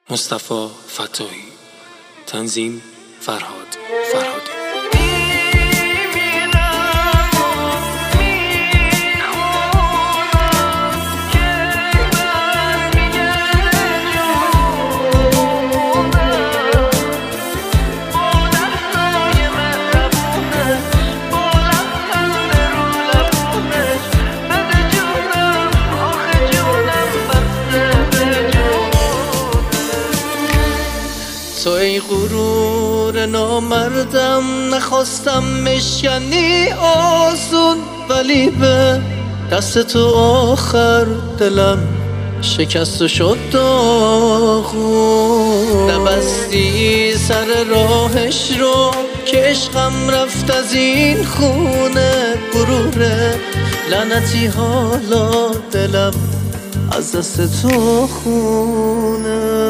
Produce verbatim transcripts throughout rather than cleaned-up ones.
مصطفی فتاحی. تنظیم فرهاد فرهادی. تو ای غرور نامردم، نخواستم مشکنی آسون، ولی به دست تو آخر دلم شکست و شد داغون. نبستی سر راهش رو که عشقم رفت از این خونه، غروره لعنتی حالا دلم از دست تو خونه.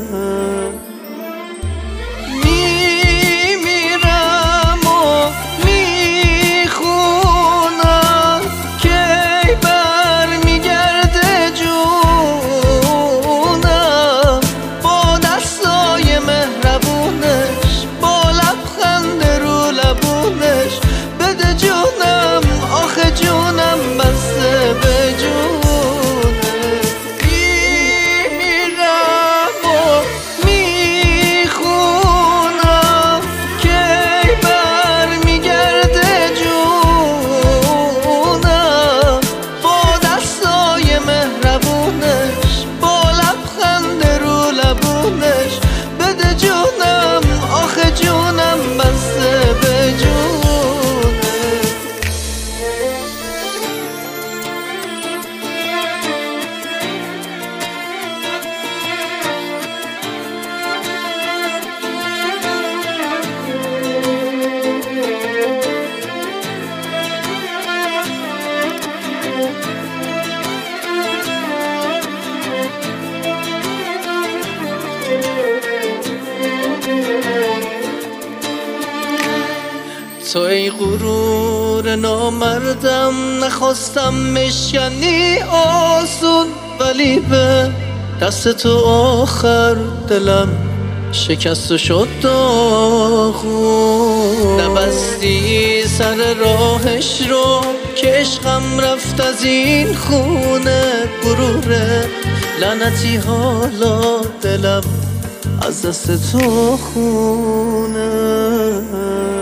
تو ای غرور نامردم، نخواستم مشکنی آسون، ولی به دست تو آخر دلم شکست و شد داغون. نبستی سر راهش رو که عشقم رفت از این خونه، غروره لعنتی حالا دلم از دست تو خونه.